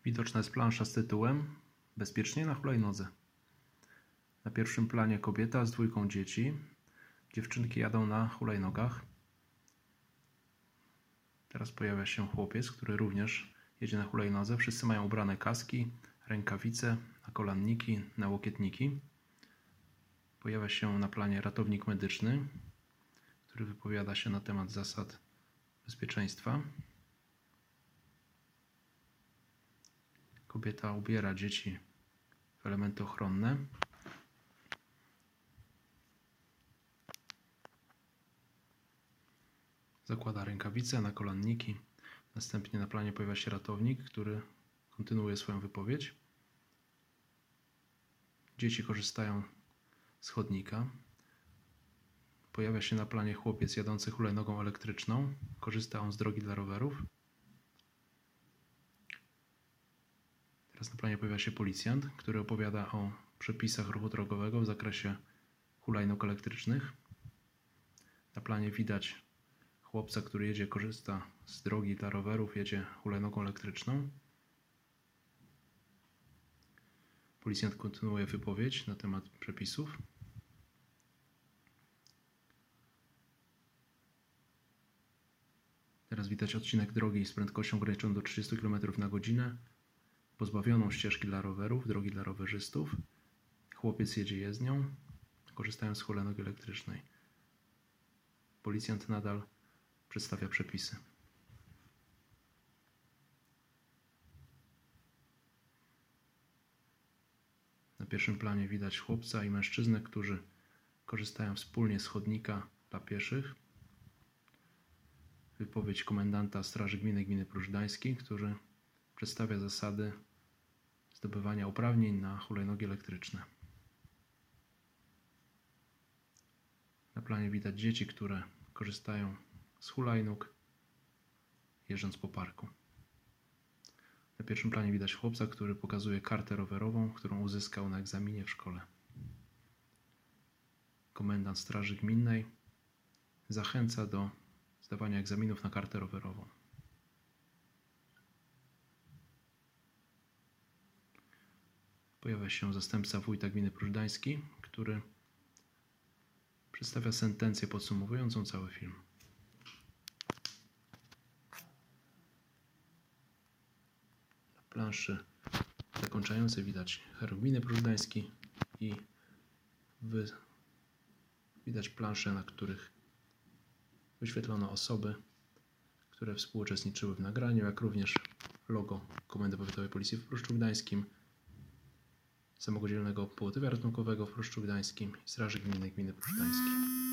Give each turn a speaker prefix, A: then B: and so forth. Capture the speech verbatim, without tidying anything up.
A: Widoczna jest plansza z tytułem „Bezpiecznie na hulajnodze”. Na pierwszym planie kobieta z dwójką dzieci. Dziewczynki jadą na hulajnogach. Teraz pojawia się chłopiec, który również jedzie na hulajnodze. Wszyscy mają ubrane kaski, rękawice, nakolanniki, nałokietniki. Pojawia się na planie ratownik medyczny, który wypowiada się na temat zasad bezpieczeństwa. Kobieta ubiera dzieci w elementy ochronne. Zakłada rękawice, nakolanniki. Następnie na planie pojawia się ratownik, który kontynuuje swoją wypowiedź. Dzieci korzystają z chodnika. Pojawia się na planie chłopiec jadący hulajnogą elektryczną. Korzysta on z drogi dla rowerów. Teraz na planie pojawia się policjant, który opowiada o przepisach ruchu drogowego w zakresie hulajnóg elektrycznych. Na planie widać chłopca, który jedzie, korzysta z drogi dla rowerów, jedzie hulajnogą elektryczną. Policjant kontynuuje wypowiedź na temat przepisów. Teraz widać odcinek drogi z prędkością ograniczoną do trzydziestu kilometrów na godzinę, pozbawioną ścieżki dla rowerów, drogi dla rowerzystów. Chłopiec jedzie jezdnią, korzystając z hulajnogi elektrycznej. Policjant nadal przedstawia przepisy. Na pierwszym planie widać chłopca i mężczyznę, którzy korzystają wspólnie z chodnika dla pieszych. Wypowiedź komendanta Straży Gminnej Gminy Pruszcz Gdański, który przedstawia zasady zdobywania uprawnień na hulajnogi elektryczne. Na planie widać dzieci, które korzystają z hulajnóg, jeżdżąc po parku. Na pierwszym planie widać chłopca, który pokazuje kartę rowerową, którą uzyskał na egzaminie w szkole. Komendant Straży Gminnej zachęca do zdawania egzaminów na kartę rowerową. Pojawia się zastępca wójta gminy Pruszcz Gdański, który przedstawia sentencję podsumowującą cały film. Na planszy zakończającej widać herb gminy Pruszcz Gdański i wy... widać plansze, na których wyświetlono osoby, które współuczestniczyły w nagraniu, jak również logo Komendy Powiatowej Policji w Pruszczu Gdańskim, Samodzielnego Pogotowia Ratunkowego w Pruszczu Gdańskim i Straży Gminnej Gminy Pruszcz Gdański.